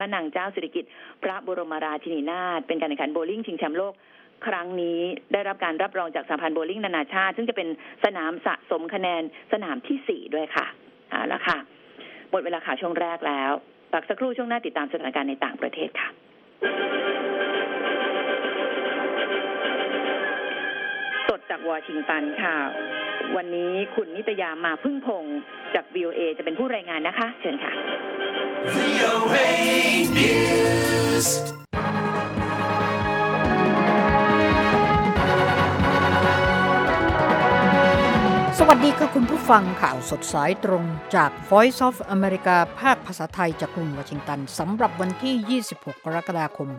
พระนางเจ้าสิริกิติ์พระบรมราชินีนาถเป็นการแข่งขันโบว์ลิ่งชิงแชมป์โลกครั้งนี้ได้รับการรับรองจากสหพันธ์โบว์ลิ่งนานาชาติซึ่งจะเป็นสนามสะสมคะแนนสนามที่4ด้วยค่ะแล้วค่ะหมดเวลาข่าวช่วงแรกแล้วพักสักครู่ช่วงหน้าติดตามสถานการณ์ในต่างประเทศค่ะสดจากวอชิงตันค่ะวันนี้คุณนิตยามาพึ่งพงษ์จาก VOA จะเป็นผู้รายงานนะคะเชิญค่ะ VOA News สวัสดีค่ะคุณผู้ฟังข่าวสดสายตรงจาก Voice of America ภาคภาษาไทยจากกรุงวอชิงตันสำหรับวันที่26กรกฎาคม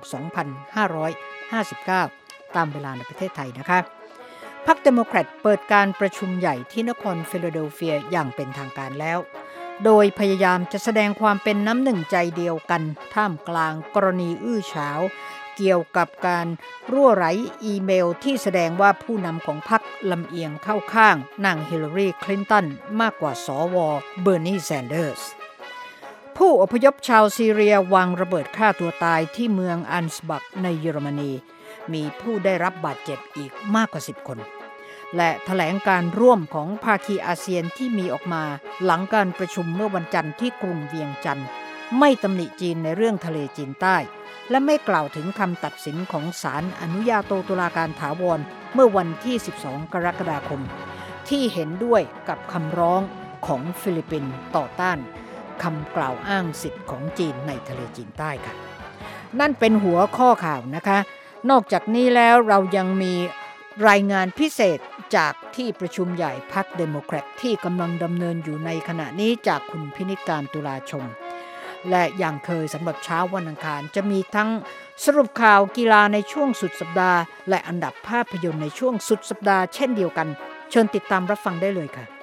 2559ตามเวลาในประเทศไทยนะคะพรรคเดโมแครตเปิดการประชุมใหญ่ที่นครฟิลาเดลเฟียอย่างเป็นทางการแล้วโดยพยายามจะแสดงความเป็นน้ำหนึ่งใจเดียวกันท่ามกลางกรณีอื้อฉาวเกี่ยวกับการรั่วไหลอีเมลที่แสดงว่าผู้นำของพรรคลำเอียงเข้าข้างนางฮิลลารีคลินตันมากกว่าสวเบอร์นีแซนเดอร์สผู้อพยพชาวซีเรียวางระเบิดฆ่าตัวตายที่เมืองอันสบักในเยอรมนีมีผู้ได้รับบาดเจ็บอีกมากกว่า10คนและแถลงการร่วมของภาคีอาเซียนที่มีออกมาหลังการประชุมเมื่อวันจันทร์ที่กรุงเวียงจันทร์ไม่ตำหนิจีนในเรื่องทะเลจีนใต้และไม่กล่าวถึงคำตัดสินของศาลอนุญาโตตุลาการถาวรเมื่อวันที่12กรกฎาคมที่เห็นด้วยกับคำร้องของฟิลิปปินส์ต่อต้านคำกล่าวอ้างสิทธิ์ของจีนในทะเลจีนใต้ค่ะนั่นเป็นหัวข้อข่าวนะคะนอกจากนี้แล้วเรายังมีรายงานพิเศษจากที่ประชุมใหญ่พรรคเดโมแครตที่กำลังดำเนินอยู่ในขณะนี้จากคุณพินิจการตุลาชมและอย่างเคยสำหรับเช้าวันอังคารจะมีทั้งสรุปข่าวกีฬาในช่วงสุดสัปดาห์และอันดับภาพยนตร์ในช่วงสุดสัปดาห์เช่นเดียวกันเชิญติดตามรับฟังได้เลยค่ะ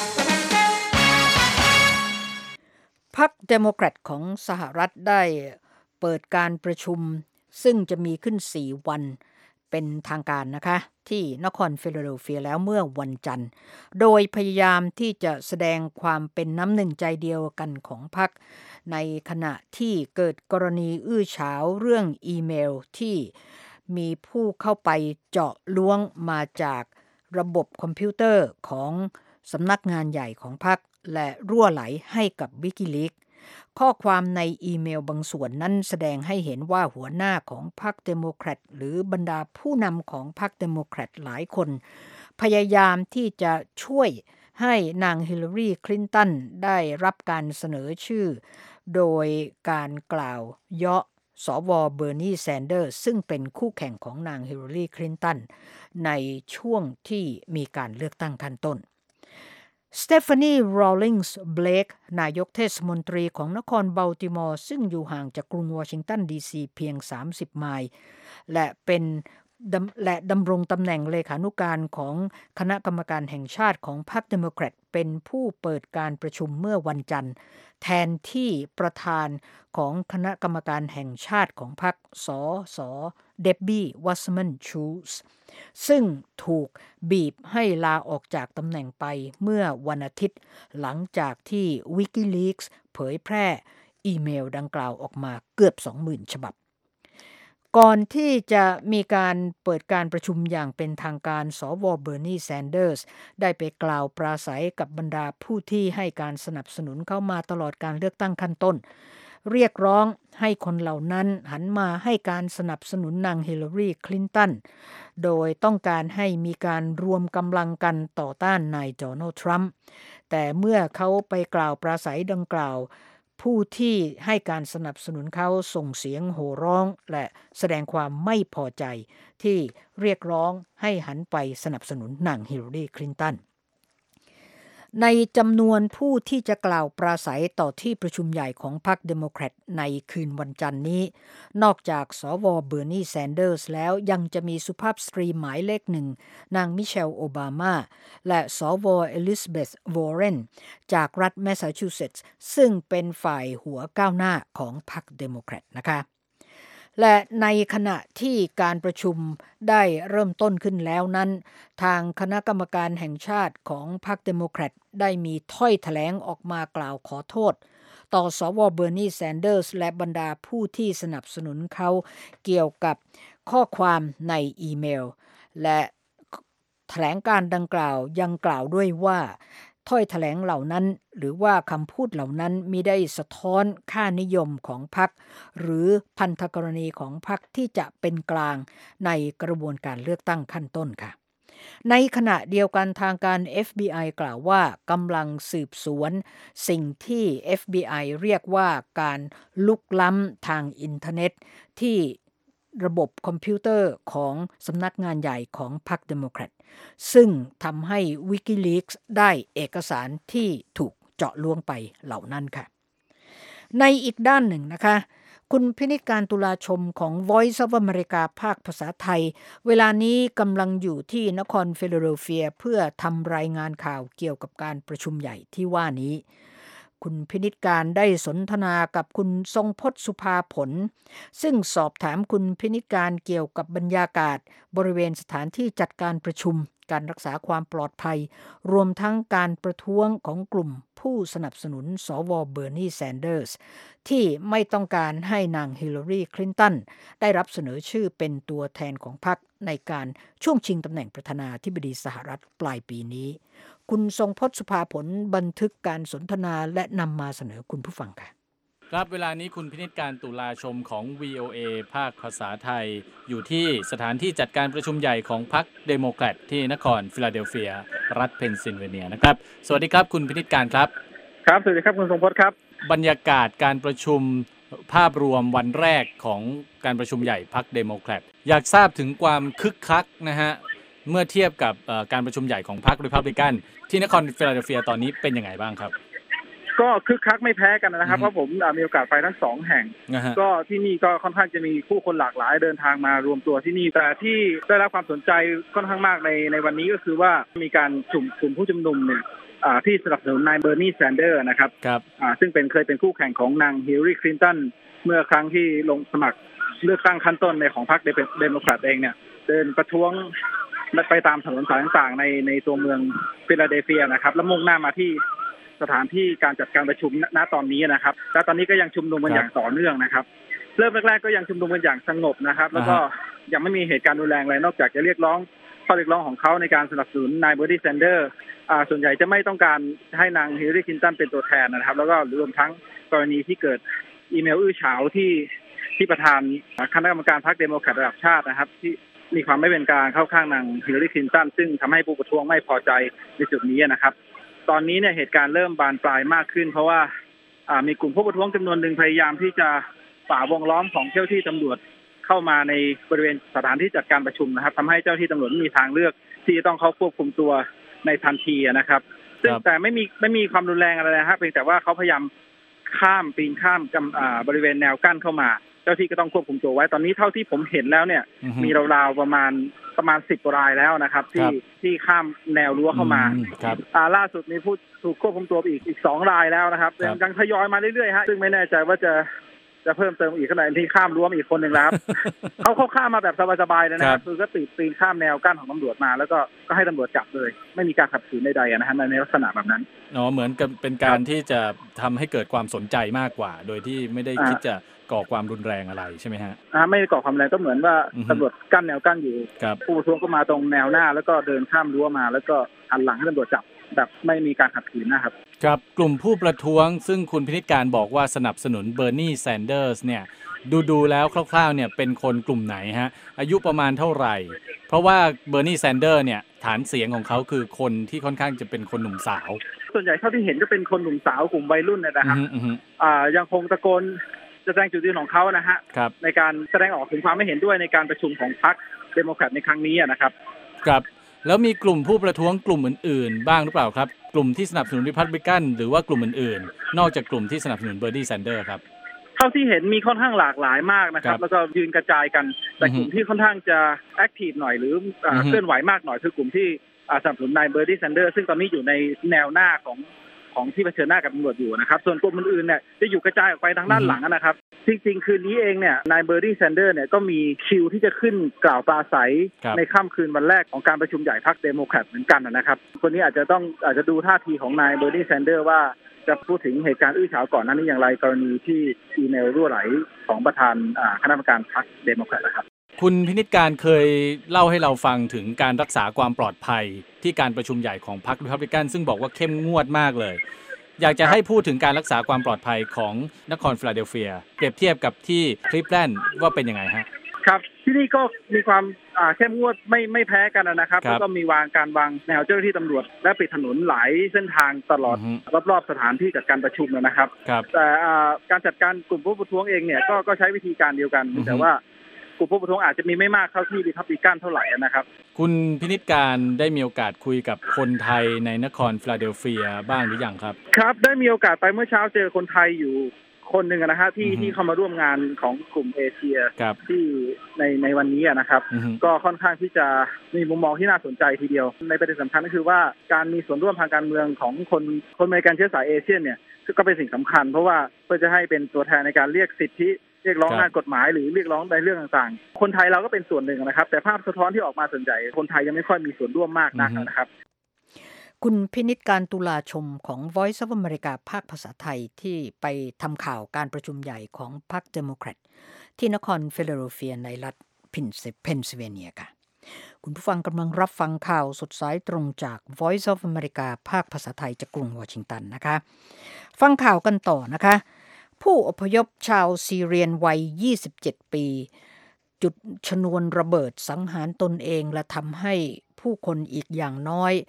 พรรคเดโมแครตของสหรัฐได้เปิดการประชุมซึ่งจะมีขึ้น4วันเป็นทางการนะคะที่นครฟิลาเดลเฟียแล้วเมื่อวันจันทร์โดยพยายามที่จะแสดงความเป็นน้ำหนึ่งใจเดียวกันของพรรคในขณะที่เกิดกรณีอื้อฉาวเรื่องอีเมลที่มีผู้เข้าไปเจาะล้วงมาจากระบบคอมพิวเตอร์ของสำนักงานใหญ่ของพรรคและรั่วไหลให้กับวิกิลีกข้อความในอีเมลบางส่วนนั้นแสดงให้เห็นว่าหัวหน้าของพรรคเดโมแครตหรือบรรดาผู้นำของพรรคเดโมแครตหลายคนพยายามที่จะช่วยให้นางฮิลลารีคลินตันได้รับการเสนอชื่อโดยการกล่าวเยาะสวเบอร์นีแซนเดอร์ซึ่งเป็นคู่แข่งของนางฮิลลารีคลินตันในช่วงที่มีการเลือกตั้งขั้นต้นสเตฟานีโรลลิงส์เบลกนายกเทศมนตรีของนครบัลติมอร์ซึ่งอยู่ห่างจากกรุงวอชิงตันดีซีเพียง30ไมล์และดำรงตำแหน่งเลขานุการของคณะกรรมการแห่งชาติของพรรคเดโมแครตเป็นผู้เปิดการประชุมเมื่อวันจันทร์แทนที่ประธานของคณะกรรมการแห่งชาติของพรรคสสเดบบี้วัสแมนชูสซึ่งถูกบีบให้ลาออกจากตำแหน่งไปเมื่อวันอาทิตย์หลังจากที่ WikiLeaks เผยแพร่อีเมลดังกล่าวออกมาเกือบ 20,000 ฉบับก่อนที่จะมีการเปิดการประชุมอย่างเป็นทางการสวเบอร์นีแซนเดอร์สได้ไปกล่าวปราศัยกับบรรดาผู้ที่ให้การสนับสนุนเข้ามาตลอดการเลือกตั้งขั้นต้นเรียกร้องให้คนเหล่านั้นหันมาให้การสนับสนุนนางฮิลลารีคลินตันโดยต้องการให้มีการรวมกำลังกันต่อต้านนายโดนัลด์ทรัมป์แต่เมื่อเขาไปกล่าวปราศัยดังกล่าวผู้ที่ให้การสนับสนุนเขาส่งเสียงโห่ร้องและแสดงความไม่พอใจที่เรียกร้องให้หันไปสนับสนุนนางฮิลลารีคลินตันในจำนวนผู้ที่จะกล่าวปราศัยต่อที่ประชุมใหญ่ของพรรคเดโมแครตในคืนวันจันทร์นี้นอกจากสวเบอร์นีแซนเดอร์สแล้วยังจะมีสุภาพสตรีหมายเลขหนึ่งนางมิเชลโอบามาและสวเอลิซาเบธวอร์เรนจากรัฐแมสซาชูเซตส์ซึ่งเป็นฝ่ายหัวก้าวหน้าของพรรคเดโมแครตนะคะและในขณะที่การประชุมได้เริ่มต้นขึ้นแล้วนั้นทางคณะกรรมการแห่งชาติของพรรคเดโมแครตได้มีถ้อยแถลงออกมากล่าวขอโทษต่อสวเบอร์นีแซนเดอร์สและบรรดาผู้ที่สนับสนุนเขาเกี่ยวกับข้อความในอีเมลและแถลงการดังกล่าวยังกล่าวด้วยว่าถ้อยแถลงเหล่านั้นหรือว่าคำพูดเหล่านั้นมิได้สะท้อนค่านิยมของพรรคหรือพันธกรณีของพรรคที่จะเป็นกลางในกระบวนการเลือกตั้งขั้นต้นค่ะในขณะเดียวกันทางการ FBI กล่าวว่ากำลังสืบสวนสิ่งที่ FBI เรียกว่าการลุกล้ำทางอินเทอร์เน็ตที่ระบบคอมพิวเตอร์ของสำนักงานใหญ่ของพรรคเดโมแครตซึ่งทำให้ WikiLeaks ได้เอกสารที่ถูกเจาะล้วงไปเหล่านั้นค่ะในอีกด้านหนึ่งนะคะคุณพินิจการตุลาชมของ Voice of America ภาคภาษาไทยเวลานี้กำลังอยู่ที่นครฟิลาเดลเฟียเพื่อทำรายงานข่าวเกี่ยวกับการประชุมใหญ่ที่ว่านี้คุณพินิจการได้สนทนากับคุณทรงพจน์สุภาผลซึ่งสอบถามคุณพินิจการเกี่ยวกับบรรยากาศบริเวณสถานที่จัดการประชุมการรักษาความปลอดภัยรวมทั้งการประท้วงของกลุ่มผู้สนับสนุนสวเบอร์นีแซนเดอร์สที่ไม่ต้องการให้นางฮิลลารีคลินตันได้รับเสนอชื่อเป็นตัวแทนของพรรคในการช่วงชิงตำแหน่งประธานาธิบดีสหรัฐปลายปีนี้คุณทรงพจน์สุภาผลบันทึกการสนทนาและนำมาเสนอคุณผู้ฟังค่ะครับเวลานี้คุณพินิจการตุลาชมของ VOA ภาคภาษาไทยอยู่ที่สถานที่จัดการประชุมใหญ่ของพรรคเดโมแครตที่นครฟิลาเดลเฟียรัฐเพนซิลเวเนียนะครับสวัสดีครับคุณพินิจการครับครับสวัสดีครับคุณทรงพจน์ครับบรรยากาศการประชุมภาพรวมวันแรกของการประชุมใหญ่พรรคเดโมแครตอยากทราบถึงความคึกคักนะฮะเมื่อเทียบกับการประชุมใหญ่ของพรรครีพับลิกันที่นครฟิลาเดลเฟียตอนนี้เป็นยังไงบ้างครับก็คึกคักไม่แพ้กันนะครับเพราะผมมีโอกาสไปทั้ง2แห่งก็ที่นี่ก็ค่อนข้างจะมีผู้คนหลากหลายเดินทางมารวมตัวที่นี่แต่ที่ได้รับความสนใจค่อนข้างมากในวันนี้ก็คือว่ามีการกลุ่มผู้ชุมนุมเนี่ยที่สนับสนุนนายเบอร์นีแซนเดอร์นะครับซึ่งเคยเป็นคู่แข่งของนางฮิลลารีคลินตันเมื่อครั้งที่ลงสมัครเลือกตั้งขั้นต้นในของพรรคเดโมแครตเองเนี่ยเดินประท้วงไปตามถนนสายต่างๆในตัวเมืองฟิลาเดลเฟียนะครับแล้วมุ่งหน้ามาที่สถานที่การจัดการประชุมณตอนนี้นะครับและตอนนี้ก็ยังชุมนุมกันอย่างต่อเนื่องนะครับเริ่มแรกๆก็ยังชุมนุมกันอย่างสงบนะครับแล้วก็ยังไม่มีเหตุการณ์รุนแรงอะไรนอกจากจะเรียกร้องข้อเรียกร้องของเขาในการสนับสนุนนายเบอร์นีแซนเดอร์ส่วนใหญ่จะไม่ต้องการให้นางฮิลลารีคลินตันเป็นตัวแทนนะครับแล้วก็รวมทั้งกรณีที่เกิดอีเมลอื้อฉาวที่ประธานคณะกรรมการพรรคเดโมแครตระดับชาตินะครับที่มีความไม่เป็นกลางเข้าข้างนางฮิลลารีคลินตันซึ่งทำให้ผู้ประท้วงไม่พอใจในจุดนี้นะครับตอนนี้เนี่ยเหตุการณ์เริ่มบานปลายมากขึ้นเพราะว่ามีกลุ่มผู้ประท้วงจำนวนหนึ่งพยายามที่จะฝ่าวงล้อมของเจ้าที่ตำรวจเข้ามาในบริเวณสถานที่จัดการประชุมนะครับทำให้เจ้าที่ตำรวจไม่มีทางเลือกที่จะต้องเข้าควบคุมตัวในทันทีนะครับซึ่งแต่ไม่มีความรุนแรงอะไรนะครับเพียงแต่ว่าเขาพยายามปีนข้ามบริเวณแนวกั้นเข้ามาเจ้าที่ก็ต้องควบคุมตัวไว้ตอนนี้เท่าที่ผมเห็นแล้วเนี่ยมีราวๆประมาณ10รายแล้วนะครับที่ข้ามแนวรั้วเข้ามาล่าสุดมีผู้ถูกควบคุมตัวอีก2รายแล้วนะครับยังทยอยมาเรื่อยๆฮะซึ่งไม่แน่ใจว่าจะเพิ่มเติมอีกขนาดที่ข้ามรั้วอีกคนหนึ่งแล้วเขาข้ามมาแบบสบายๆเลยนะครับคือก็ปีนข้ามแนวกั้นของตำรวจมาแล้วก็ให้ตำรวจจับเลยไม่มีการขัดขืนใดๆนะฮะในลักษณะแบบนั้นเหมือนกับเป็นการที่จะทำให้เกิดความสนใจมากกว่าโดยที่ไม่ได้คิดจะก่อความรุนแรงอะไรใช่ไหมฮะไม่ก่อความรุนแรงก็เหมือนว่าตำรวจกั้นแนวกั้นอยู่ผู้ประท้วงก็มาตรงแนวหน้าแล้วก็เดินข้ามรั้วมาแล้วก็หันหลังให้ตำรวจจับแบบไม่มีการขัดขืนนะครับครับกลุ่มผู้ประท้วงซึ่งคุณพินิจการบอกว่าสนับสนุนเบอร์นีแซนเดอร์สเนี่ยดูแล้วคร่าวๆเนี่ยเป็นคนกลุ่มไหนฮะอายุประมาณเท่าไหร่เพราะว่าเบอร์นีแซนเดอร์เนี่ยฐานเสียงของเขาคือคนที่ค่อนข้างจะเป็นคนหนุ่มสาวส่วนใหญ่เท่าที่เห็นก็เป็นคนหนุ่มสาวกลุ่มวัยรุ่นนะครับยังคงตะโกนแสดงจุดยืนของเขานะฮะในการแสดงออกถึงความไม่เห็นด้วยในการประชุมของพรรคเดโมแครตในครั้งนี้นะครับครับแล้วมีกลุ่มผู้ประท้วงกลุ่มอื่นๆบ้างหรือเปล่าครับกลุ่มที่สนับสนุนรีพับลิกันหรือว่ากลุ่มอื่นๆนอกจากกลุ่มที่สนับสนุนเบอร์นีแซนเดอร์ครับเท่าที่เห็นมีค่อนข้างหลากหลายมากนะครับแล้วก็ยืนกระจายกันแต่กลุ่มที่ค่อนข้างจะแอคทีฟหน่อยหรือเคลื่อนไหวมากหน่อยคือกลุ่มที่สนับสนุนนายเบอร์นีแซนเดอร์ซึ่งตอนนี้อยู่ในแนวหน้าของที่เผชิญหน้ากับตำรวจอยู่นะครับส่วนกลุ่มอื่นๆเนี่ยจะอยู่กระจายออกไปทางด้านหลังนะครับจริงๆคืนนี้เองเนี่ยนายเบอร์นีแซนเดอร์เนี่ยก็มีคิวที่จะขึ้นกล่าวปราศัยในค่ำคืนวันแรกของการประชุมใหญ่พรรคเดโมแครตเหมือนกันนะครับคนนี้อาจจะดูท่าทีของนายเบอร์นีแซนเดอร์ว่าจะพูดถึงเหตุการณ์อื้อฉาวก่อนหน้านี้อย่างไรกรณีที่อีเมลรั่วไหลของประธานคณะกรรมการพรรคเดโมแครตนะครับคุณพินิจการเคยเล่าให้เราฟังถึงการรักษาความปลอดภัยที่การประชุมใหญ่ของพรรครีพับลิกันซึ่งบอกว่าเข้มงวดมากเลยอยากจะให้พูดถึงการรักษาความปลอดภัยของนครฟิลาเดลเฟียเปรียบเทียบกับที่คลิฟแลนด์ว่าเป็นยังไงฮะครับที่นี่ก็มีความเข้มงวดไม่แพ้กันนะครับแล้วก็มีการวางแนวเจ้าหน้าที่ตำรวจและปิดถนนหลายเส้นทางตลอดรอบๆสถานที่จัดการประชุมนะครับแต่การจัดการกลุ่มผู้ประท้วงเองเนี่ยก็ใช้วิธีการเดียวกันแต่ว่ากลุ่มผู้ประท้วงอาจจะมีไม่มากเท่าที่รีพับลิกันเท่าไหร่นะครับคุณพินิจการได้มีโอกาสคุยกับคนไทยในนครฟิลาเดลเฟียบ้างหรือยังครับครับได้มีโอกาสไปเมื่อเช้าเจอคนไทยอยู่คนหนึ่งนะฮะที่เข้ามาร่วมงานของกลุ่มเอเชียที่ในวันนี้นะครับก็ค่อนข้างที่จะมีมุมมองที่น่าสนใจทีเดียวในประเด็นสำคัญก็คือว่าการมีส่วนร่วมทางการเมืองของคนอเมริกันเชื้อสายเอเชียเนี่ยก็เป็นสิ่งสำคัญเพราะว่าเพื่อจะให้เป็นตัวแทนในการเรียกสิทธิเรียกร้องงานกฎหมายหรือเรียกร้องในเรื่องต่างๆคนไทยเราก็เป็นส่วนหนึ่งนะครับแต่ภาพสะท้อนที่ออกมาส่วนใหญ่คนไทยยังไม่ค่อยมีส่วนร่วมมากนักนะครับคุณพินิจการตุลาชมของ Voice of America ภาคภาษาไทยที่ไปทำข่าวการประชุมใหญ่ของพรรคเดโมแครตที่นครฟิลาเดลเฟียในรัฐเพนซิลเวเนียค่ะคุณผู้ฟังกำลังรับฟังข่าวสดสายตรงจาก Voice of America ภาคภาษาไทยจากกรุงวอชิงตันนะคะฟังข่าวกันต่อนะคะผู้อพยพชาวซีเรียนวัย27ปีจุดชนวนระเบิดสังหารตนเองและทำให้ผู้คนอีกอย่างน้อย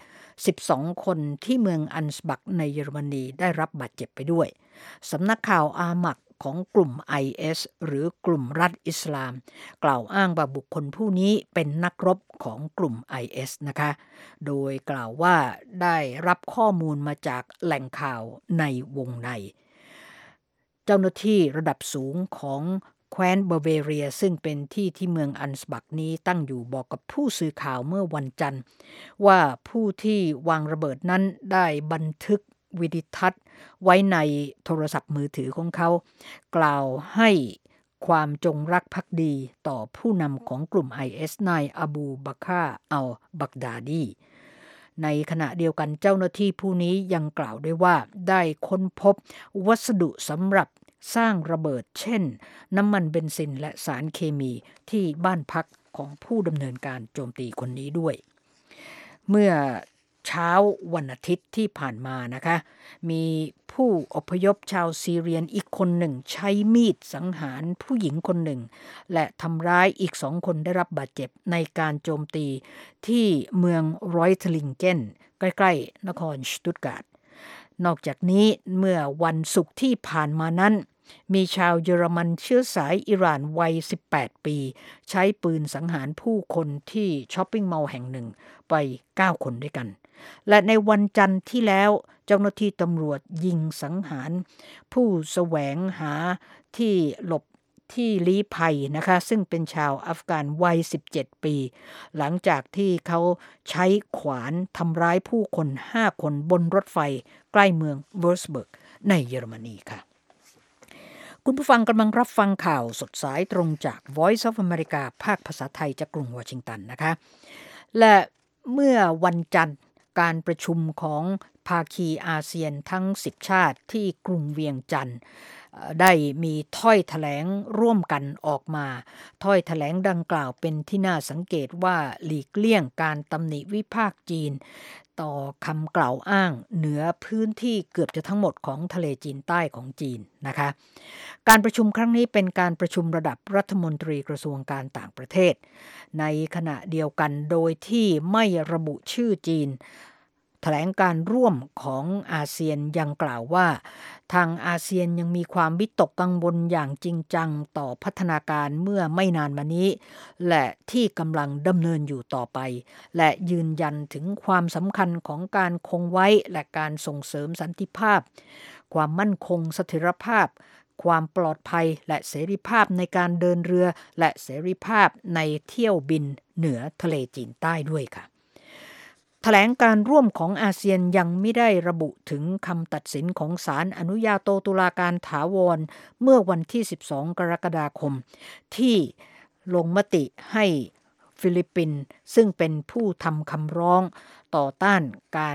12คนที่เมืองอันสบักในเยอรมนีได้รับบาดเจ็บไปด้วยสำนักข่าวอามักของกลุ่ม IS หรือกลุ่มรัฐอิสลามกล่าวอ้างว่าบุคคลผู้นี้เป็นนักรบของกลุ่ม IS นะคะโดยกล่าวว่าได้รับข้อมูลมาจากแหล่งข่าวในวงในเจ้าหน้าที่ระดับสูงของแคว้นบาเวเรียซึ่งเป็นที่เมืองอันสบักนี้ตั้งอยู่บอกกับผู้สื่อข่าวเมื่อวันจันทร์ว่าผู้ที่วางระเบิดนั้นได้บันทึกวิดีทัศน์ไว้ในโทรศัพท์มือถือของเขากล่าวให้ความจงรักภักดีต่อผู้นำของกลุ่ม IS นายอบูบักรอัลบักดาดีในขณะเดียวกันเจ้าหน้าที่ผู้นี้ยังกล่าวด้วยว่าได้ค้นพบวัสดุสำหรับสร้างระเบิดเช่นน้ำมันเบนซินและสารเคมีที่บ้านพักของผู้ดำเนินการโจมตีคนนี้ด้วยเมื่อเช้าวันอาทิตย์ที่ผ่านมานะคะมีผู้อพยพชาวซีเรียนอีกคนหนึ่งใช้มีดสังหารผู้หญิงคนหนึ่งและทำร้ายอีก2คนได้รับบาดเจ็บในการโจมตีที่เมืองรอยทลิงเกนใกล้ๆนครสตุตการ์ดนอกจากนี้เมื่อวันศุกร์ที่ผ่านมานั้นมีชาวเยอรมันเชื้อสายอิหร่านวัย18ปีใช้ปืนสังหารผู้คนที่ช้อปปิ้งมอลล์แห่งหนึ่งไป9คนด้วยกันและในวันจันทร์ที่แล้วเจ้าหน้าที่ตำรวจยิงสังหารผู้แสวงหาที่หลบที่ลี้ภัยนะคะซึ่งเป็นชาวอัฟกานวัย17ปีหลังจากที่เขาใช้ขวานทำร้ายผู้คน5คนบนรถไฟใกล้เมืองเวิร์สเบิร์กในเยอรมนีค่ะคุณผู้ฟังกำลังรับฟังข่าวสดสายตรงจาก Voice of America ภาคภาษาไทยจากกรุงวอชิงตันนะคะและเมื่อวันจันทร์การประชุมของภาคีอาเซียนทั้ง10ชาติที่กรุงเวียงจันทร์ได้มีถ้อยแถลงร่วมกันออกมาถ้อยแถลงดังกล่าวเป็นที่น่าสังเกตว่าหลีกเลี่ยงการตำหนิวิพากษ์จีนต่อคำกล่าวอ้างเหนือพื้นที่เกือบจะทั้งหมดของทะเลจีนใต้ของจีนนะคะการประชุมครั้งนี้เป็นการประชุมระดับรัฐมนตรีกระทรวงการต่างประเทศในขณะเดียวกันโดยที่ไม่ระบุชื่อจีนแถลงการร่วมของอาเซียนยังกล่าวว่าทางอาเซียนยังมีความวิตกกังวลอย่างจริงจังต่อพัฒนาการเมื่อไม่นานมานี้และที่กำลังดำเนินอยู่ต่อไปและยืนยันถึงความสำคัญของการคงไว้และการส่งเสริมสันติภาพความมั่นคงเสถียรภาพความปลอดภัยและเสรีภาพในการเดินเรือและเสรีภาพในเที่ยวบินเหนือทะเลจีนใต้ด้วยค่ะแถลงการร่วมของอาเซียนยังไม่ได้ระบุถึงคำตัดสินของศาลอนุญาโตตุลาการถาวรเมื่อวันที่12กรกฎาคมที่ลงมติให้ฟิลิปปินส์ซึ่งเป็นผู้ทำคำร้องต่อต้านการ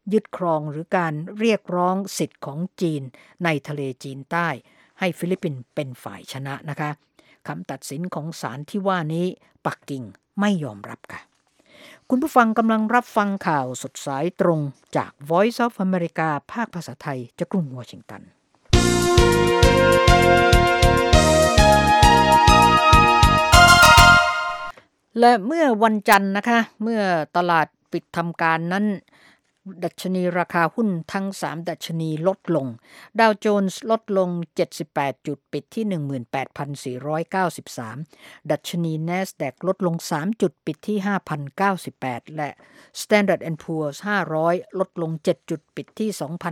ยึดครองหรือการเรียกร้องสิทธิ์ของจีนในทะเลจีนใต้ให้ฟิลิปปินส์เป็นฝ่ายชนะนะคะคำตัดสินของศาลที่ว่านี้ปักกิ่งไม่ยอมรับค่ะคุณผู้ฟังกำลังรับฟังข่าวสดสายตรงจาก Voice of America ภาคภาษาไทยจากกรุงวอชิงตันและเมื่อวันจันทร์นะคะเมื่อตลาดปิดทำการนั้นดัชนีราคาหุ้นทั้ง3ดัชนีลดลงดาวโจนส์ลดลง78จุดปิดที่ 18,493 ดัชนี NASDAQ ลดลง3จุดปิดที่ 5,098 และ Standard & Poor's 500ลดลง7จุดปิดที่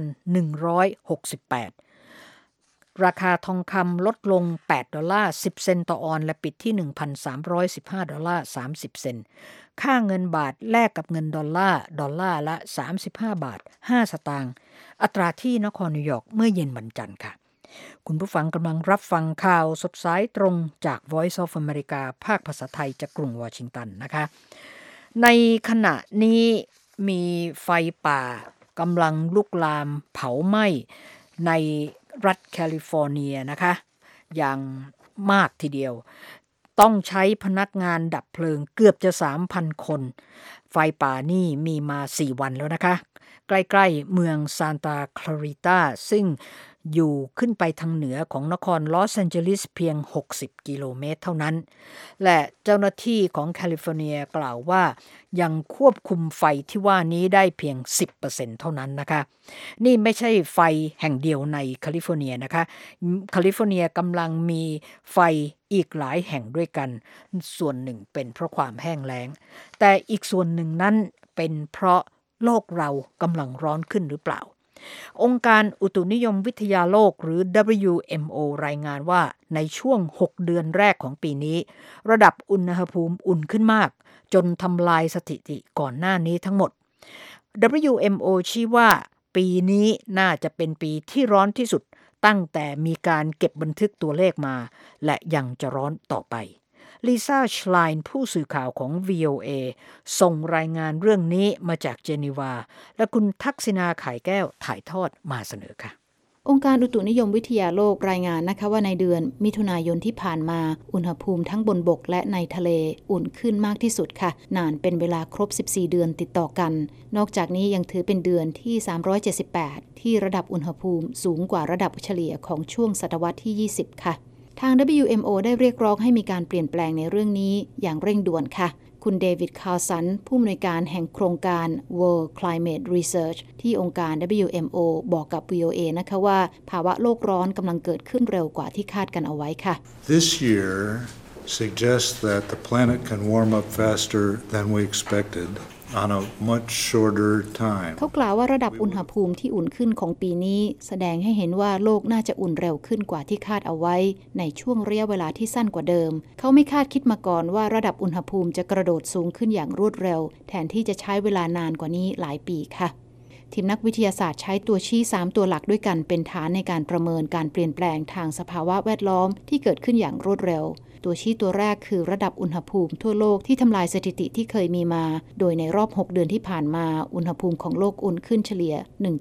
2,168ราคาทองคำลดลง$8.10 ต่อออนซ์และปิดที่ $1,315.30 ค่าเงินบาทแลกกับเงินดอลลาร์ละ35.05 บาทอัตราที่นครนิวยอร์กเมื่อเย็นวันจันทร์ค่ะคุณผู้ฟังกำลังรับฟังข่าวสดสายตรงจาก Voice of America ภาคภาษาไทยจากกรุงวอชิงตันนะคะในขณะนี้มีไฟป่ากำลังลุกลามเผาไหม้ในรัฐแคลิฟอร์เนียนะคะอย่างมากทีเดียวต้องใช้พนักงานดับเพลิงเกือบจะ 3,000 คนไฟป่านี่มีมา4วันแล้วนะคะใกล้ๆเมืองซานตาคลาริตาซึ่งอยู่ขึ้นไปทางเหนือของนครลอสแอนเจลิสเพียง60กิโลเมตรเท่านั้นและเจ้าหน้าที่ของแคลิฟอร์เนียกล่าวว่ายังควบคุมไฟที่ว่านี้ได้เพียง 10% เท่านั้นนะคะนี่ไม่ใช่ไฟแห่งเดียวในแคลิฟอร์เนียนะคะแคลิฟอร์เนียกำลังมีไฟอีกหลายแห่งด้วยกันส่วนหนึ่งเป็นเพราะความแห้งแล้งแต่อีกส่วนหนึ่งนั้นเป็นเพราะโลกเรากำลังร้อนขึ้นหรือเปล่าองค์การอุตุนิยมวิทยาโลกหรือ WMO รายงานว่าในช่วง6เดือนแรกของปีนี้ระดับอุณหภูมิอุ่นขึ้นมากจนทำลายสถิติก่อนหน้านี้ทั้งหมด WMO ชี้ว่าปีนี้น่าจะเป็นปีที่ร้อนที่สุดตั้งแต่มีการเก็บบันทึกตัวเลขมาและยังจะร้อนต่อไปลิซ่า ชไลน์ผู้สื่อข่าวของ VOA ส่งรายงานเรื่องนี้มาจากเจนีวาและคุณทักษิณาไข่แก้วถ่ายทอดมาเสนอค่ะองค์การอุตุนิยมวิทยาโลกรายงานนะคะว่าในเดือนมิถุนายนที่ผ่านมาอุณหภูมิทั้งบนบกและในทะเลอุ่นขึ้นมากที่สุดค่ะนานเป็นเวลาครบ14เดือนติดต่อกันนอกจากนี้ยังถือเป็นเดือนที่378ที่ระดับอุณหภูมิสูงกว่าระดับเฉลี่ยของช่วงศตวรรษที่20ค่ะทาง WMO ได้เรียกร้องให้มีการเปลี่ยนแปลงในเรื่องนี้อย่างเร่งด่วนค่ะคุณเดวิด คาร์สันผู้อำนวยการแห่งโครงการ World Climate Research ที่องค์การ WMO บอกกับ VOA นะคะว่าภาวะโลกร้อนกำลังเกิดขึ้นเร็วกว่าที่คาดกันเอาไว้ค่ะ This year suggests that the planet can warm up faster than we expected on a much shorter time เขากล่าวว่าระดับอุณหภูมิที่อุ่นขึ้นของปีนี้แสดงให้เห็นว่าโลกน่าจะอุ่นเร็วขึ้นกว่าที่คาดเอาไว้ในช่วงระยะเวลาที่สั้นกว่าเดิมเขาไม่คาดคิดมาก่อนว่าระดับอุณหภูมิจะกระโดดสูงขึ้นอย่างรวดเร็วแทนที่จะใช้เวลานานกว่านี้หลายปีค่ะทีมนักวิทยาศาสตร์ใช้ตัวชี้3ตัวหลักด้วยกันเป็นฐานในการประเมินการเปลี่ยนแปลงทางสภาวะแวดล้อมที่เกิดขึ้นอย่างรวดเร็วตัวชี้ตัวแรกคือระดับอุณหภูมิทั่วโลกที่ทำลายสถิติที่เคยมีมาโดยในรอบ6เดือนที่ผ่านมาอุณหภูมิของโลกอุ่นขึ้นเฉลี่ย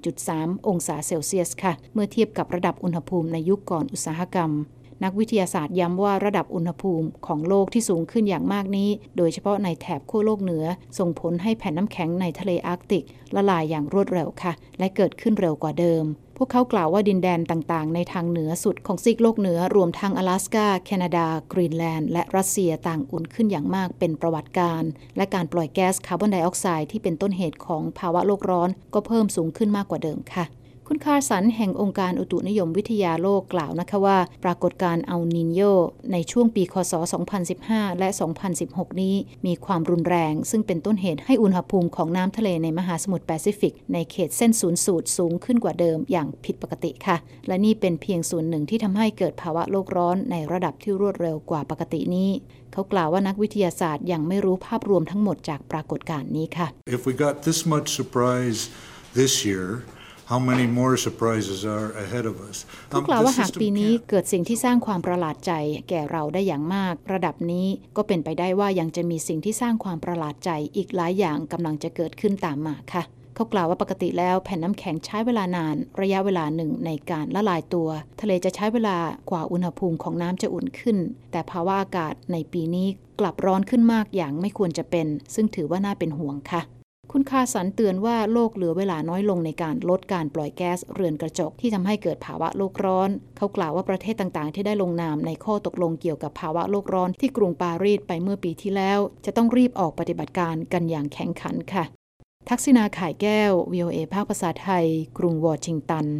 1.3 องศาเซลเซียสค่ะเมื่อเทียบกับระดับอุณหภูมิในยุคก่อนอุตสาหกรรมนักวิทยาศาสตร์ย้ำว่าระดับอุณหภูมิของโลกที่สูงขึ้นอย่างมากนี้โดยเฉพาะในแถบขั้วโลกเหนือส่งผลให้แผ่นน้ำแข็งในทะเลอาร์กติกละลายอย่างรวดเร็วค่ะและเกิดขึ้นเร็วกว่าเดิมพวกเขากล่าวว่าดินแดนต่างๆในทางเหนือสุดของซีกโลกเหนือรวมทั้ง阿拉斯กาแคนาดากรีนแลนด์และรัสเซียต่างอุ่นขึ้นอย่างมากเป็นประวัติการและการปล่อยแก๊สคาร์บอนไดออกไซด์ที่เป็นต้นเหตุของภาวะโลกร้อนก็เพิ่มสูงขึ้นมากกว่าเดิมค่ะคุณคาร์สันแห่งองค์การอุตุนิยมวิทยาโลกกล่าวนะคะว่าปรากฏการณ์อัลนีโญในช่วงปีคศ 2015 และ 2016 นี้มีความรุนแรงซึ่งเป็นต้นเหตุให้อุณหภูมิของน้ำทะเลในมหาสมุทรแปซิฟิกในเขตเส้นศูนย์สูตรสูงขึ้นกว่าเดิมอย่างผิดปกติค่ะและนี่เป็นเพียงส่วนหนึ่งที่ทำให้เกิดภาวะโลกร้อนในระดับที่รวดเร็วกว่าปกตินี้เขากล่าวว่านักวิทยาศาสตร์ยังไม่รู้ภาพรวมทั้งหมดจากปรากฏการณ์นี้ค่ะ If we got this much surprise this year How many more surprises are ahead of us เขากล่าวว่าหากปีนี้เกิดสิ่งที่สร้างความประหลาดใจแก่เราได้อย่างมากระดับนี้ก็เป็นไปได้ว่ายังจะมีสิ่งที่สร้างความประหลาดใจอีกหลายอย่างกำลังจะเกิดขึ้นตามมาค่ะเขากล่าวว่าปกติแล้วแผ่นน้ำแข็งใช้เวลานานระยะเวลาหนึ่งในการละลายตัวทะเลจะใช้เวลากว่าอุณหภูมิของน้ำจะอุ่นขึ้นแต่ภาวะอากาศในปีนี้กลับร้อนขึ้นมากอย่างไม่ควรจะเป็นซึ่งถือว่าน่าเป็นห่วงค่ะคุณคาสันเตือนว่าโลกเหลือเวลาน้อยลงในการลดการปล่อยแก๊สเรือนกระจกที่ทำให้เกิดภาวะโลกร้อนเขากล่าวว่าประเทศต่างๆที่ได้ลงนามในข้อตกลงเกี่ยวกับภาวะโลกร้อนที่กรุงปารีสไปเมื่อปีที่แล้วจะต้องรีบออกปฏิบัติการกันอย่างแข็งขันค่ะทักษิณาข่ายแก้ว VOA ภาคภาษาไทยกรุงวอชิงตัน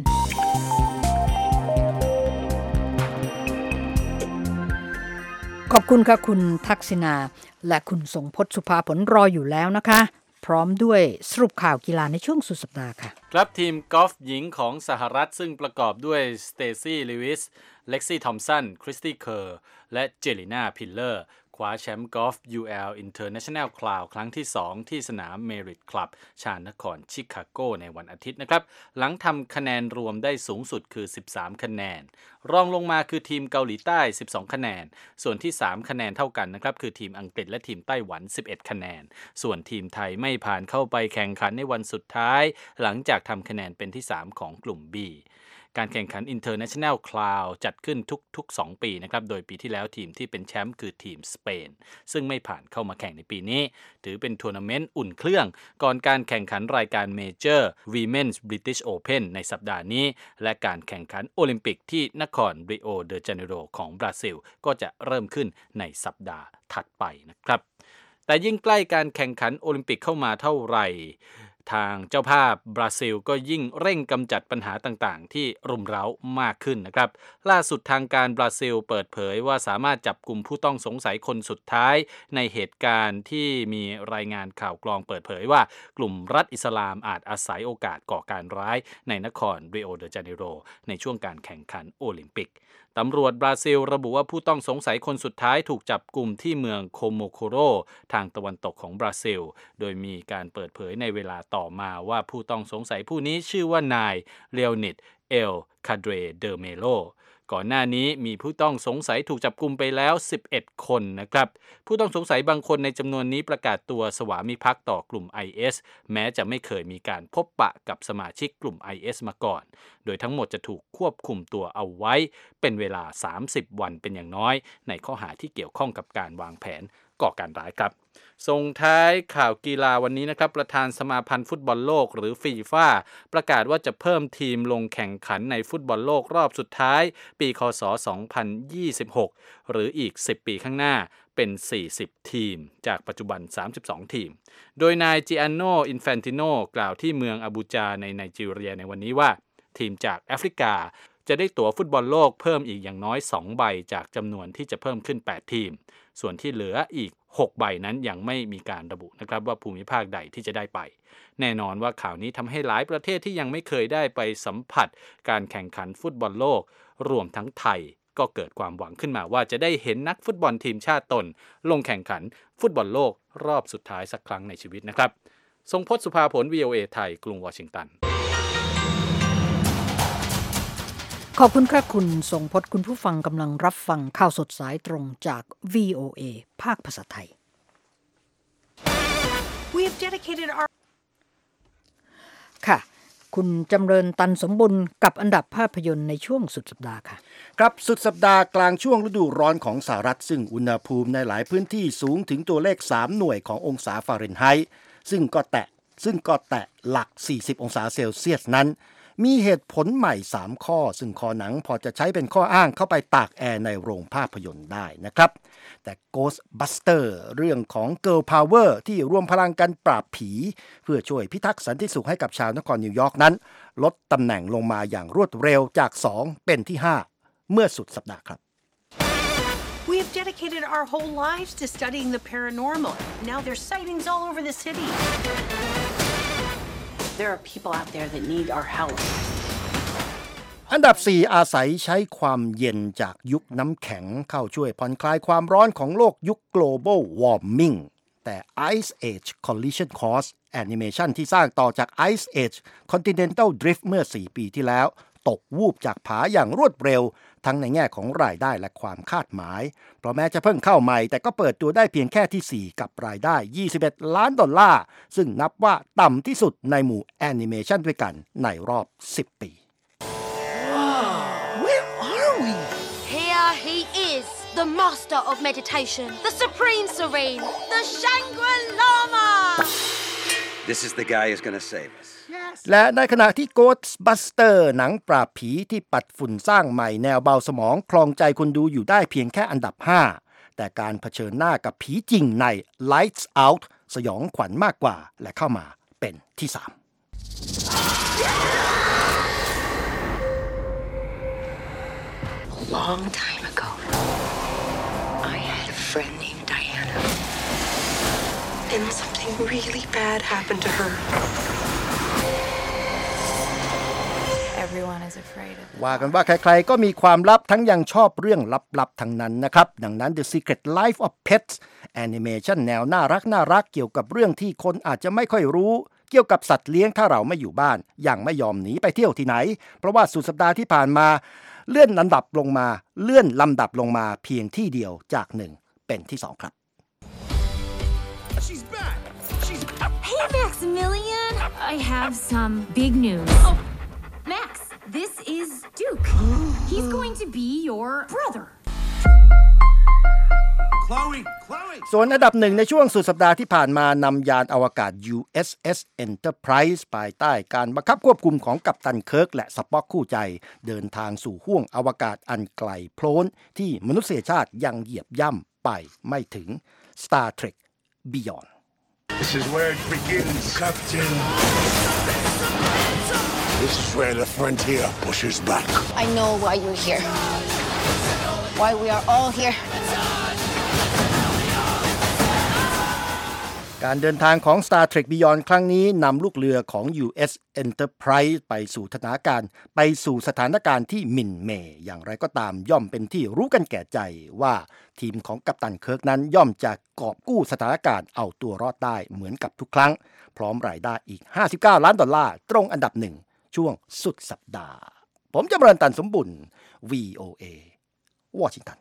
ขอบคุณค่ะคุณทักษิณาและคุณสงพจน์สุภาผลรออยู่แล้วนะคะพร้อมด้วยสรุปข่าวกีฬาในช่วงสุดสัปดาห์ค่ะครับทีมกอล์ฟหญิงของสหรัฐซึ่งประกอบด้วยสเตซี่ลิวิสเล็กซี่ทอมสันคริสตี้เคอร์และเจลิน่าพิลเลอร์คว้าแชมป์กอล์ฟ UL International Cloud ครั้งที่ 2 ที่สนาม Merit Club ชานครชิคาโกในวันอาทิตย์นะครับหลังทำคะแนนรวมได้สูงสุดคือ13คะแนนรองลงมาคือทีมเกาหลีใต้12คะแนนส่วนที่3คะแนนเท่ากันนะครับคือทีมอังกฤษและทีมไต้หวัน11คะแนนส่วนทีมไทยไม่ผ่านเข้าไปแข่งขันในวันสุดท้ายหลังจากทำคะแนนเป็นที่3ของกลุ่ม Bการแข่งขัน International Cloud จัดขึ้นทุก2 ปีนะครับโดยปีที่แล้วทีมที่เป็นแชมป์คือทีมสเปนซึ่งไม่ผ่านเข้ามาแข่งในปีนี้ถือเป็นทัวร์นาเมนต์อุ่นเครื่องก่อนการแข่งขันรายการเมเจอร์ Women's British Open ในสัปดาห์นี้และการแข่งขันโอลิมปิกที่นครริโอเดจาเนโรของบราซิลก็จะเริ่มขึ้นในสัปดาห์ถัดไปนะครับแต่ยิ่งใกล้การแข่งขันโอลิมปิกเข้ามาเท่าไหร่ทางเจ้าภาพบราซิลก็ยิ่งเร่งกำจัดปัญหาต่างๆที่รุมเร้ามากขึ้นนะครับล่าสุดทางการบราซิลเปิดเผยว่าสามารถจับกลุ่มผู้ต้องสงสัยคนสุดท้ายในเหตุการณ์ที่มีรายงานข่าวกรองเปิดเผยว่ากลุ่มรัฐอิสลามอาจอาศัยโอกาสก่อการร้ายในนครริโอเดจาเนโรในช่วงการแข่งขันโอลิมปิกตำรวจบราซิลระบุว่าผู้ต้องสงสัยคนสุดท้ายถูกจับกุมที่เมืองโคโมโคโรทางตะวันตกของบราซิลโดยมีการเปิดเผยในเวลาต่อมาว่าผู้ต้องสงสัยผู้นี้ชื่อว่านายเลโอนิดเอลคาเดรเดอเมโลก่อนหน้านี้มีผู้ต้องสงสัยถูกจับกุมไปแล้ว11คนนะครับผู้ต้องสงสัยบางคนในจำนวนนี้ประกาศตัวสวามิภักดิ์ต่อกลุ่ม IS แม้จะไม่เคยมีการพบปะกับสมาชิกกลุ่ม IS มาก่อนโดยทั้งหมดจะถูกควบคุมตัวเอาไว้เป็นเวลา30วันเป็นอย่างน้อยในข้อหาที่เกี่ยวข้องกับการวางแผนก่อการร้ายครับส่งท้ายข่าวกีฬาวันนี้นะครับประธานสมาพันธ์ฟุตบอลโลกหรือฟีฟ่าประกาศว่าจะเพิ่มทีมลงแข่งขันในฟุตบอลโลกรอบสุดท้ายปีคศ 2026 หรืออีก10 ปีข้างหน้าเป็น40 ทีมจากปัจจุบัน32 ทีมโดยนายจิอาโน อินแฟนติโนกล่าวที่เมืองอาบูจาในไนจีเรียในวันนี้ว่าทีมจากแอฟริกาจะได้ตั๋วฟุตบอลโลกเพิ่มอีกอย่างน้อย2 ใบจากจำนวนที่จะเพิ่มขึ้น8 ทีมส่วนที่เหลืออีก6 ใบนั้นยังไม่มีการระบุนะครับว่าภูมิภาคใดที่จะได้ไปแน่นอนว่าข่าวนี้ทำให้หลายประเทศที่ยังไม่เคยได้ไปสัมผัสการแข่งขันฟุตบอลโลกรวมทั้งไทยก็เกิดความหวังขึ้นมาว่าจะได้เห็นนักฟุตบอลทีมชาติตนลงแข่งขันฟุตบอลโลกรอบสุดท้ายสักครั้งในชีวิตนะครับทรงพจน์สุภาผล VOA ไทยกรุงวอชิงตันขอบคุณค่ะคุณทรงพจน์คุณผู้ฟังกำลังรับฟังข่าวสดสายตรงจาก VOA ภาคภาษาไทย ค่ะคุณจำเริญตันสมบุญกับอันดับภาพยนตร์ในช่วงสุดสัปดาห์ค่ะครับสุดสัปดาห์กลางช่วงฤดูร้อนของสหรัฐซึ่งอุณหภูมิในหลายพื้นที่สูงถึงตัวเลข3 หน่วยขององศาฟาเรนไฮต์ซึ่งก็แตะหลัก40 องศาเซลเซียสนั้นมีเหตุผลใหม่3 ข้อซึ่งคอหนังพอจะใช้เป็นข้ออ้างเข้าไปตากแอร์ในโรงภาพยนตร์ได้นะครับแต่ Ghostbuster เรื่องของ Girl Power ที่รวมพลังกันปราบผีเพื่อช่วยพิทักษ์สันติสุขให้กับชาวนครนิวยอร์กนั้นลดตำแหน่งลงมาอย่างรวดเร็วจาก2เป็นที่5เมื่อสุดสัปดาห์ครับ We have dedicated our whole lives to studying the paranormal. Now there's sightings all over the city. There are people out there that need our help. อันดับ4อาศัยใช้ความเย็นจากยุคน้ำแข็งเข้าช่วยผ่อนคลายความร้อนของโลกยุค global warming แต่ Ice Age Collision Course Animation ที่สร้างต่อจาก Ice Age Continental Drift เมื่อ4 ปีที่แล้วตกวูบจากผาอย่างรวดเร็วทั้งในแง่ของรายได้และความคาดหมายเพราะแม้จะเพิ่งเข้าใหม่แต่ก็เปิดตัวได้เพียงแค่ที่4กับรายได้$21 ล้านซึ่งนับว่าต่ำที่สุดในหมู่แอนิเมชันด้วยกันในรอบ10 ปี Where are we? Here he is, the master of meditation, the supreme serene, the Shangri-Lama. This is the guy who's going to save us. และในขณะที่ Ghostbuster หนังปราบผีที่ปัดฝุ่นสร้างใหม่แนวเบาสมองครองใจคนดูอยู่ได้เพียงแค่อันดับ5แต่การเผชิญหน้ากับผีจริงใน Lights Out สยองขวัญมากกว่าและเข้ามาเป็นที่3 A long time ago, I had a friend named Diana. And something really bad happened to her. Everyone is afraid of it. ว่ากันว่าใครๆก็มีความลับทั้งยังชอบเรื่องลับๆทั้งนั้นนะครับดังนั้น The Secret Life of Pets แอนิเมชันแนวน่ารักเกี่ยวกับเรื่องที่คนอาจจะไม่ค่อยรู้เกี่ยวกับสัตว์เลี้ยงถ้าเราไม่อยู่บ้านยังไม่ยอมหนีไปเที่ยวที่ไหนเพราะว่าสุดสัปดาห์ที่ผ่านมาเลื่อนลำดับลงมาเพียงที่เดียวจาก1เป็นที่2ครับ She's back. Hey Maximilian, I have some big news. Oh, Max, this is Duke. He's going to be your brother. Chloe. ส่วนอันดับ1ในช่วงสุดสัปดาห์ที่ผ่านมานำยานอวกาศ USS Enterprise ภายใต้การบังคับควบคุมของกัปตันเคิร์กและสป็อกคู่ใจเดินทางสู่ห้วงอวกาศอันไกลโพ้นที่มนุษยชาติยังเหยียบย่ำไปไม่ถึง Star Trek Beyond This is where it begins, Captain. This is where the frontier pushes back. I know why you're here. Why we are all here. การเดินทางของ Star Trek Beyond ครั้งนี้นำลูกเรือของ US Enterprise ไปสู่สถานการณ์ที่หมิ่นเหม่อย่างไรก็ตามย่อมเป็นที่รู้กันแก่ใจว่าทีมของกัปตันเคิร์กนั้นย่อมจะกอบกู้สถานการณ์เอาตัวรอดได้เหมือนกับทุกครั้งพร้อมรายได้อีก$59 ล้านตรงอันดับ1ช่วงสุดสัปดาห์ผมจำเริญตันสมบุญ VOA วอชิงตัน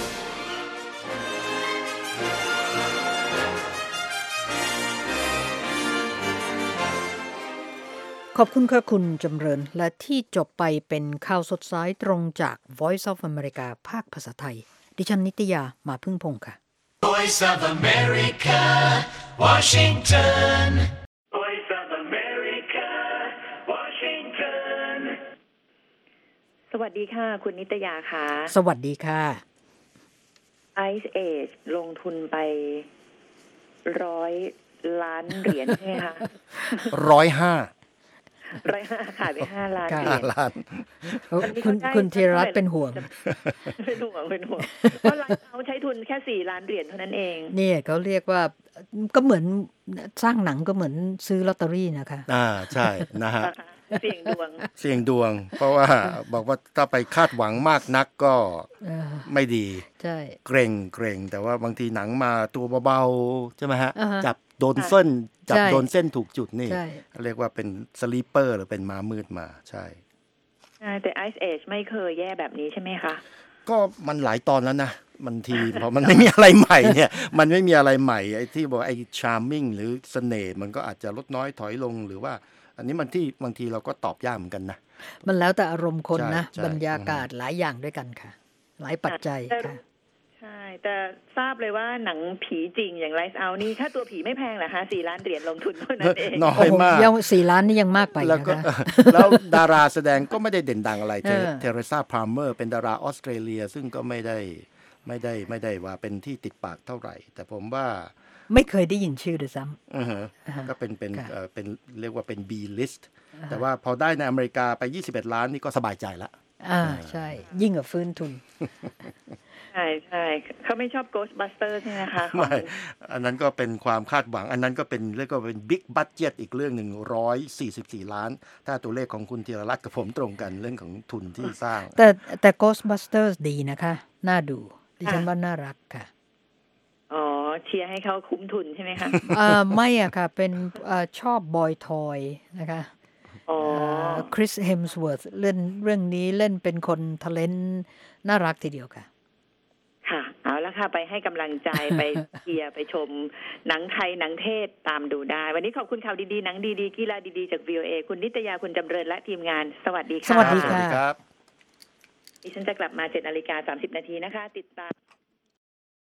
ขอบคุณค่ะคุณจำเริญและที่จบไปเป็นข่าวสดสายตรงจาก Voice of America ภาคภาษาไทยดิฉันนิตยามาพึ่งพงษ์ค่ะ Voice of America Washington Voice of America Washington สวัสดีค่ะคุณนิตยาค่ะสวัสดีค่ะ Ice Age ลงทุนไป100 ล้านเหรียญใช่ไหมคะ 105 ขายไป5 ล้านเหรียญคุณธีรรัตน์เป็นห่วงเพราะเราใช้ทุนแค่4 ล้านเหรียญเท่านั้นเองนี่เขาเรียกว่าก็เหมือนสร้างหนังก็เหมือนซื้อลอตเตอรี่นะคะใช่นะฮะเสี่ยงดวงเพราะว่าบอกว่าถ้าไปคาดหวังมากนักก็ไม่ดีใช่เกรงแต่ว่าบางทีหนังมาตัวเบาๆใช่ไหมฮะจับโดนเส้นถูกจุดนี่เรียกว่าเป็นสลีปเปอร์หรือเป็นม้ามืดมาใช่แต่ Ice Age ไม่เคยแย่แบบนี้ใช่ไหมคะก็มันหลายตอนแล้วนะมันทีพอมันไม่มีอะไรใหม่เนี่ยมันไม่มีอะไรใหม่ไอ้ที่บอกไอ้ charming หรือเสน่ห์มันก็อาจจะลดน้อยถอยลงหรือว่าอันนี้มันที่บางทีเราก็ตอบยากเหมือนกันนะมันแล้วแต่อารมณ์คนนะบรรยากาศหลายอย่างด้วยกันค่ะหลายปัจจัยค่ะใช่แต่ทราบเลยว่าหนังผีจริงอย่าง Lights Out นี่ค่าตัวผีไม่แพงเหรอคะ4 ล้านเหรียญลงทุนเท่านั้นเองน้อยมากยัง4 ล้านนี่ยังมากไปนะคะแล้วดาราแสดงก็ไม่ได้เด่นดังอะไรเทเรซาพาล์เมอร์เป็นดาราออสเตรเลียซึ่งก็ไม่ได้ว่าเป็นที่ติดปากเท่าไหร่แต่ผมว่าไม่เคยได้ยินชื่อด้วยซ้ำก็เป็นเรียกว่าเป็น B list แต่ว่าพอได้ในอเมริกาไป21 ล้านนี่ก็สบายใจละใช่ยิ่งกว่าฟื้นทุนใช่เขาไม่ชอบ Ghostbuster ใช่ไหมคะไม่อันนั้นก็เป็นความคาดหวังอันนั้นก็เป็นเรียกว่าเป็น Big Budget อีกเรื่องหนึ่ง144 ล้านถ้าตัวเลขของคุณธีรรัตน์กับผมตรงกันเรื่องของทุนที่สร้างแต่ Ghostbusters ดีนะคะน่าดูดิฉันว่าน่ารักค่ะเชียร์ให้เขาคุ้มทุนใช่ไหมคะไม่อะค่ะเป็นชอบบอยทอยนะคะคริสเฮมส์เวิร์ธเล่นเรื่องนี้เล่นเป็นคนทะเลนน่ารักทีเดียวค่ะค่ะเอาละค่ะไปให้กำลังใจ ไปเชียร์ไปชมหนังไทยหนังเทศตามดูได้วันนี้ขอบคุณข่าวดีๆหนังดีๆกีฬาดีๆจาก VOA คุณนิตยาคุณจำเริญและทีมงานสวัสดีค่ะสวัสดีค่ะดิฉันจะกลับมา 7:30 น.นะคะติดตาม